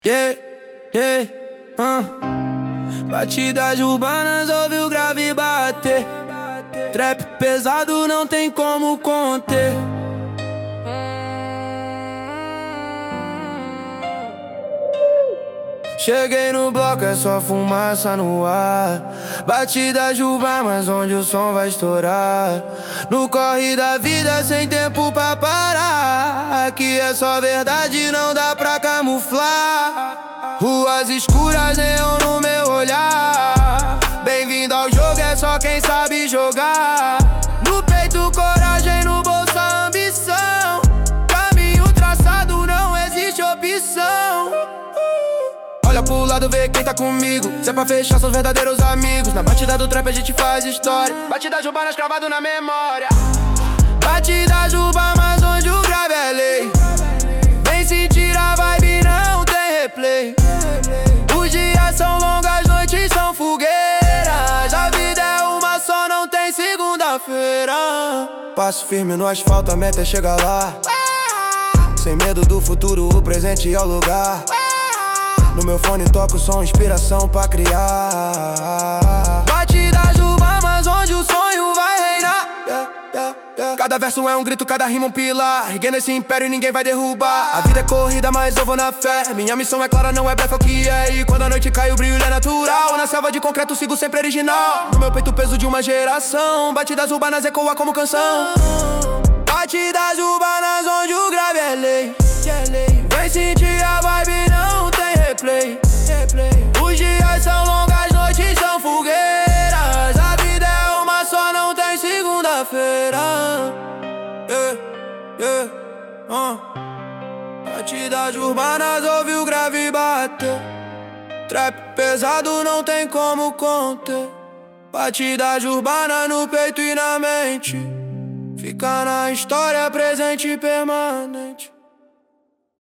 Yeah, yeah, Batidas urbanas, ouve o grave bater. Trap pesado não tem como conter. Cheguei no bloco, é só fumaça no ar. Batidas urbanas, onde o som vai estourar. No corre da vida, sem tempo pra parar. Aqui é só verdade, não dá pra camuflar. Ruas escuras, neon no meu olhar. Bem-vindo ao jogo, é só quem sabe jogar. No peito, coragem, no bolso, a ambição. Caminho traçado, não existe opção. Olha pro lado, vê quem tá comigo. Se é pra fechar, são verdadeiros amigos. Na batida do trap a gente faz história. Batidas urbanas cravado na memória. Batidas urbanas onde o grave é lei. Vem sentir a vibe, não tem replay. Os dias são longos, as noites são fogueiras. A vida é uma só, não tem segunda-feira. Passo firme no asfalto, a meta é chegar lá. Sem medo do futuro, o presente é o lugar. No meu fone toco som, inspiração pra criar. Batidas urbanas onde o sonho vai reinar. Cada verso é um grito, cada rima um pilar. Erguendo esse império e ninguém vai derrubar. A vida é corrida, mas eu vou na fé. Minha missão é clara, não é blefe, é o que é. E quando a noite cai, o brilho é natural. Na selva de concreto sigo sempre original. No meu peito o peso de uma geração. Batidas urbanas ecoa como canção. Batidas urbanas onde o grave é lei. Vem sentir a vibe, não tem replay. Os dias são longos, as noites são fogueiras. A vida é uma só, não tem segunda-feira. Batidas urbanas, ouve o grave bater. Trap pesado, não tem como conter. Batidas urbanas no peito e na mente. Fica na história, presente e permanente.